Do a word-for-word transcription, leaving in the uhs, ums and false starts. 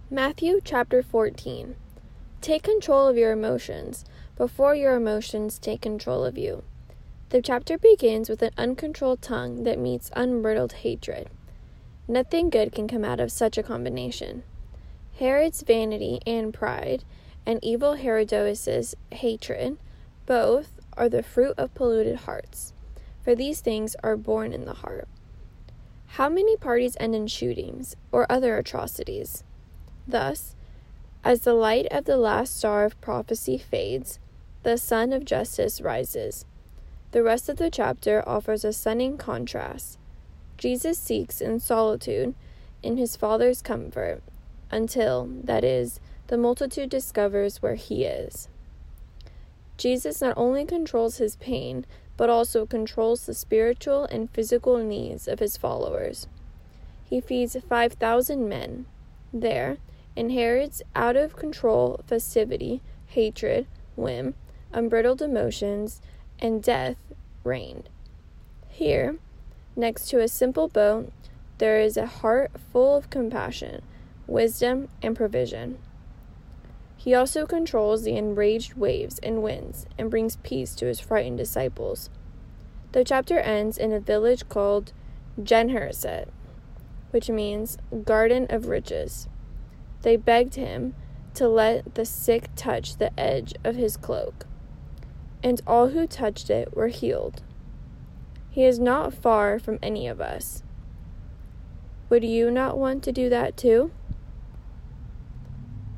Matthew chapter fourteen. Take control of your emotions before your emotions take control of you. The chapter begins with an uncontrolled tongue that meets unbridled hatred. Nothing good can come out of such a combination. Herod's vanity and pride, and evil Herodotus' hatred, both are the fruit of polluted hearts, for these things are born in the heart. How many parties end in shootings or other atrocities? Thus, as the light of the last star of prophecy fades, the sun of justice rises. The rest of the chapter offers a stunning contrast. Jesus seeks in solitude in his Father's comfort, until, that is, the multitude discovers where he is. Jesus not only controls his pain, but also controls the spiritual and physical needs of his followers. He feeds five thousand men. There, in Herod's out-of-control festivity, hatred, whim, unbridled emotions, and death reigned. Here, next to a simple boat, there is a heart full of compassion, wisdom, and provision. He also controls the enraged waves and winds and brings peace to his frightened disciples. The chapter ends in a village called Gennesaret, which means Garden of Riches. They begged him to let the sick touch the edge of his cloak, and all who touched it were healed. He is not far from any of us. Would you not want to do that too?